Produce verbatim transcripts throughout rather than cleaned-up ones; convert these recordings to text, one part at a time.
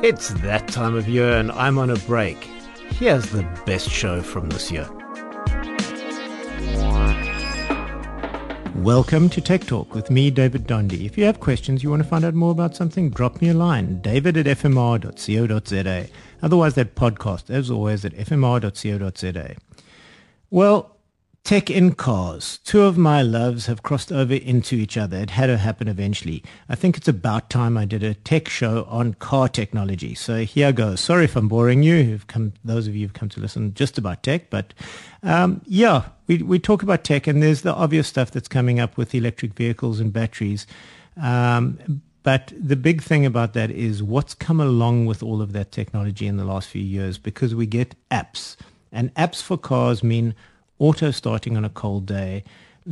It's that time of year and I'm on a break. Here's the best show from this year. Welcome to Tech Talk with me, David Dondi. If you have questions, you want to find out more about something, drop me a line, david at f m r dot co dot z a. Otherwise, that podcast, as always, at f m r dot co dot z a. Well, tech in cars. Two of my loves have crossed over into each other. It had to happen eventually. I think it's about time I did a tech show on car technology. So here goes. Sorry if I'm boring you, who've come, those of you who've come to listen just about tech. But um, yeah, we, we talk about tech, and there's the obvious stuff that's coming up with electric vehicles and batteries. Um, but the big thing about that is what's come along with all of that technology in the last few years, because we get apps. And apps for cars mean auto starting on a cold day,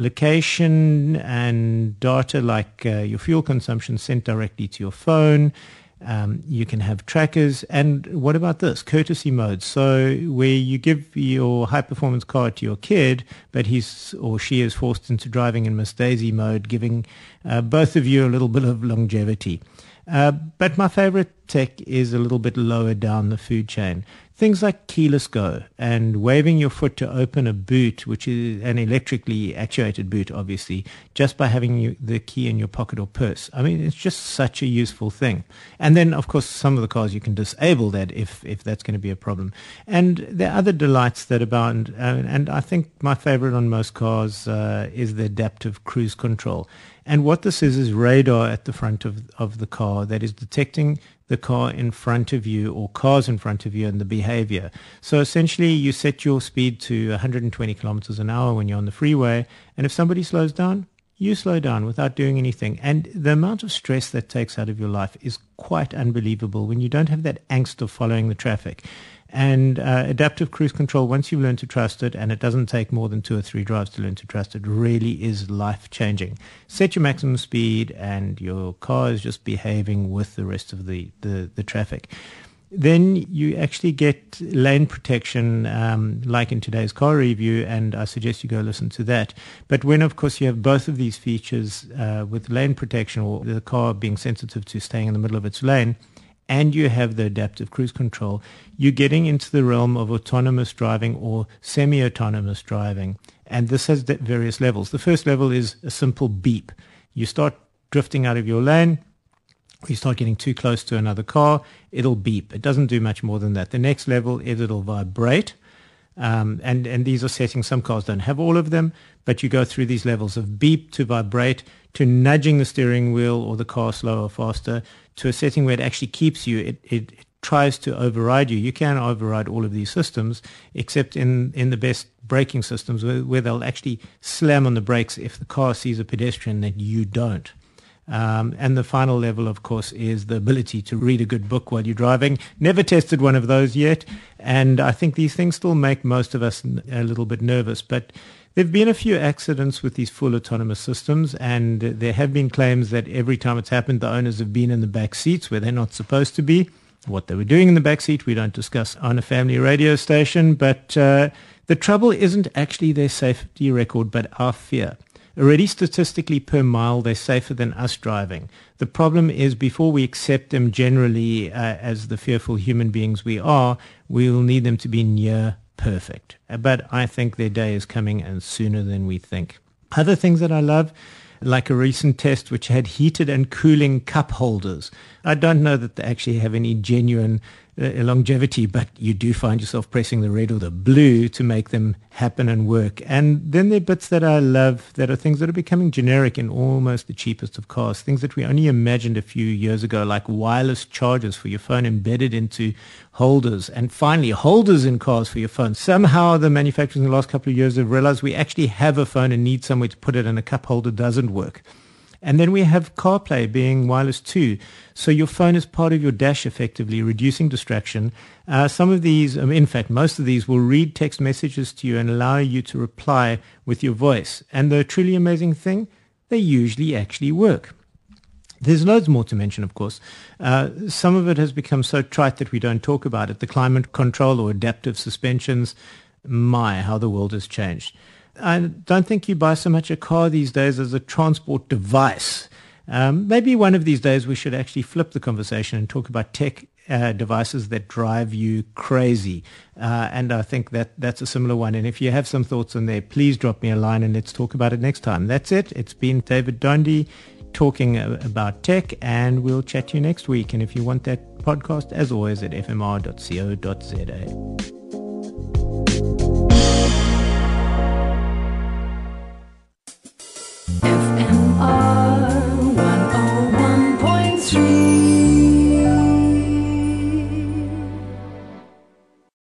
location and data like uh, your fuel consumption sent directly to your phone. Um, you can have trackers. And what about this? Courtesy mode. So where you give your high-performance car to your kid, but he's or she is forced into driving in Miss Daisy mode, giving uh, both of you a little bit of longevity. Uh, but my favorite tech is a little bit lower down the food chain. Things like keyless go and waving your foot to open a boot, which is an electrically actuated boot, obviously, just by having you, the key in your pocket or purse. I mean, it's just such a useful thing. And then, of course, some of the cars you can disable that if, if that's going to be a problem. And there are other delights that abound. Uh, and I think my favorite on most cars uh, is the adaptive cruise control. And what this is is radar at the front of, of the car that is detecting the car in front of you or cars in front of you and the behavior. So essentially you set your speed to one hundred twenty kilometers an hour when you're on the freeway, and if somebody slows down, you slow down without doing anything. And the amount of stress that takes out of your life is quite unbelievable when you don't have that angst of following the traffic. And uh, adaptive cruise control, once you've learned to trust it, and it doesn't take more than two or three drives to learn to trust it, really is life-changing. Set your maximum speed and your car is just behaving with the rest of the, the, the traffic. Then you actually get lane protection, um, like in today's car review, and I suggest you go listen to that. But when, of course, you have both of these features uh, with lane protection or the car being sensitive to staying in the middle of its lane, and you have the adaptive cruise control, you're getting into the realm of autonomous driving or semi-autonomous driving. And this has various levels. The first level is a simple beep. You start drifting out of your lane, you start getting too close to another car, it'll beep. It doesn't do much more than that. The next level is it'll vibrate. Um, and, and these are settings. Some cars don't have all of them, but you go through these levels of beep to vibrate to nudging the steering wheel or the car slower or faster to a setting where it actually keeps you. It, it, it tries to override you. You can override all of these systems, except in, in the best braking systems where, where they'll actually slam on the brakes if the car sees a pedestrian that you don't. Um, and the final level, of course, is the ability to read a good book while you're driving. Never tested one of those yet, and I think these things still make most of us a little bit nervous. But there have been a few accidents with these full autonomous systems, and there have been claims that every time it's happened, the owners have been in the back seats where they're not supposed to be. What they were doing in the back seat, we don't discuss on a family radio station, but uh, the trouble isn't actually their safety record, but our fear. Already statistically per mile, they're safer than us driving. The problem is before we accept them generally uh, as the fearful human beings we are, we'll need them to be near perfect. But I think their day is coming and sooner than we think. Other things that I love, like a recent test which had heated and cooling cup holders. I don't know that they actually have any genuine uh, longevity, but you do find yourself pressing the red or the blue to make them happen and work. And then there are bits that I love that are things that are becoming generic in almost the cheapest of cars, things that we only imagined a few years ago, like wireless chargers for your phone embedded into holders, and finally holders in cars for your phone. Somehow the manufacturers in the last couple of years have realized we actually have a phone and need somewhere to put it, and a cup holder doesn't work. And then we have CarPlay being wireless too. So your phone is part of your dash effectively, reducing distraction. Uh, some of these, in fact, most of these will read text messages to you and allow you to reply with your voice. And the truly amazing thing, they usually actually work. There's loads more to mention, of course. Uh, some of it has become so trite that we don't talk about it. The climate control or adaptive suspensions, my, how the world has changed. I don't think you buy so much a car these days as a transport device. Um, maybe one of these days we should actually flip the conversation and talk about tech uh, devices that drive you crazy. Uh, and I think that that's a similar one. And if you have some thoughts on there, please drop me a line and let's talk about it next time. That's it. It's been David Donde talking about tech, and we'll chat to you next week. And if you want that podcast, as always, at f m r dot co dot z a.